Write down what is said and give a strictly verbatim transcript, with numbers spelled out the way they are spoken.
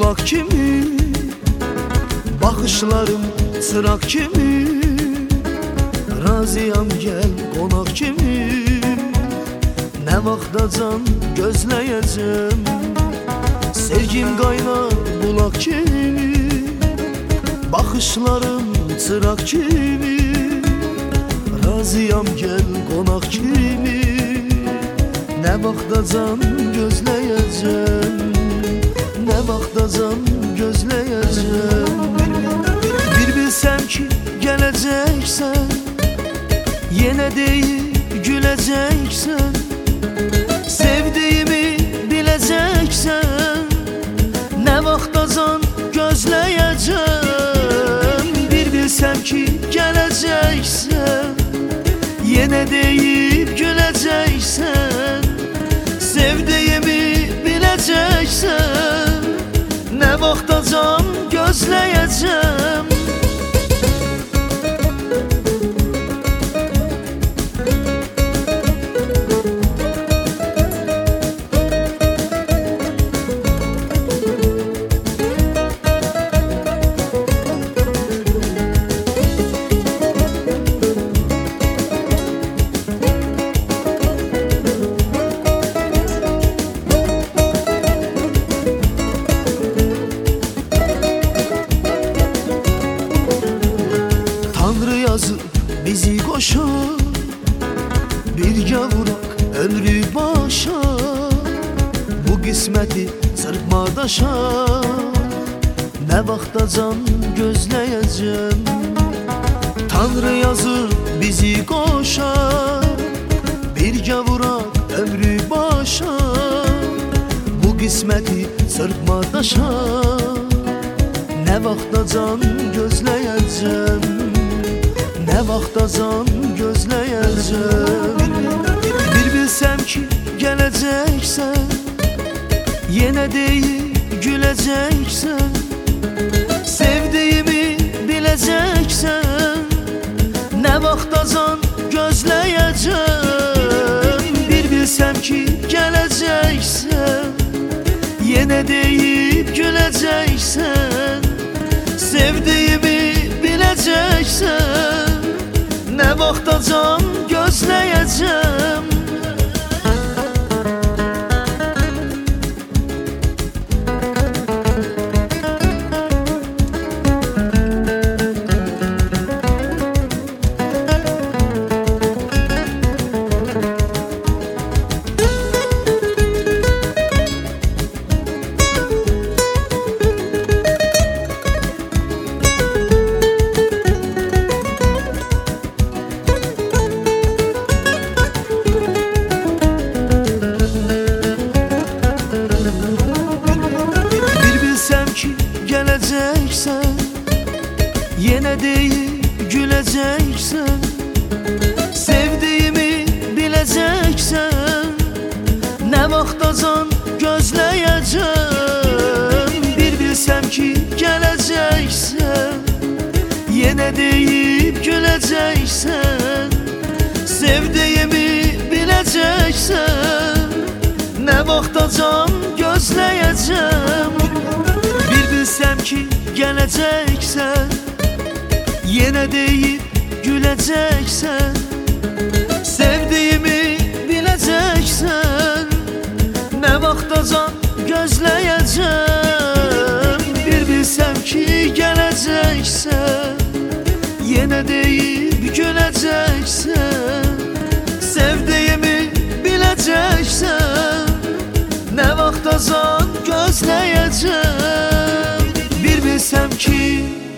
bulak kimi, bakışlarım çırak kimi. Razıyam gel qonak kimi, ne vaxtacan gözləyəcəm. Sevgim qaynar bulak kimi, bakışlarım çırak kimi. Razıyam gel qonak kimi, ne vaxtacan gözləyəcəm. Ne vaxtacan gözləyəcəm. Bir bilsəm ki gələcəksən, yenə deyib güləcəksən. Sevdiyimi biləcəksən, nə vaxtacan gözləyəcəm. Bir bilsəm ki gələcəksən, yenə deyib güləcəksən. Sevdiyimi biləcəksən, nə vaxtacan gözləyəcəm. Yazıb bizi qoşar, birgə vuraq ömrü başa. Bu qisməti çırpma daşa, nə vaxtacan gözləyəcəm. Tanrı yazıb bizi qoşar, birgə vuraq ömrü başa. Bu qisməti çırpma daşa, nə vaxtacan gözləyəcəm. Ne vaxtacan gözləyəcəm. Bir bilsəm ki gələcəksən, yenə deyib güləcəksən. Sevdiyimi biləcəksən, nə vaxtacan gözləyəcəm. Bir bilsəm ki gələcəksən, yenə deyib güləcəksən. Sevdiyimi biləcəksən, nə vaxtacan gözləyəcəm. Gələcəksən, yenə deyib güləcəksən. Sevdiyimi biləcəksən, nə vaxtacan gözləyəcəm. Bir bilsəm ki gələcəksən, yenə deyib güləcəksən. Sevdiyimi biləcəksən, nə vaxtacan gözləyəcəm. Bir bilsəm ki gələcəksən, yenə deyib güləcəksən. Sevdiyimi biləcəksən, nə vaxtacan gözləyəcəm. Bir bilsəm ki gələcəksən, yenə deyib güləcəksən. Sevdiyimi biləcəksən, nə vaxtacan gözləyəcəm. Bir bilsəm ki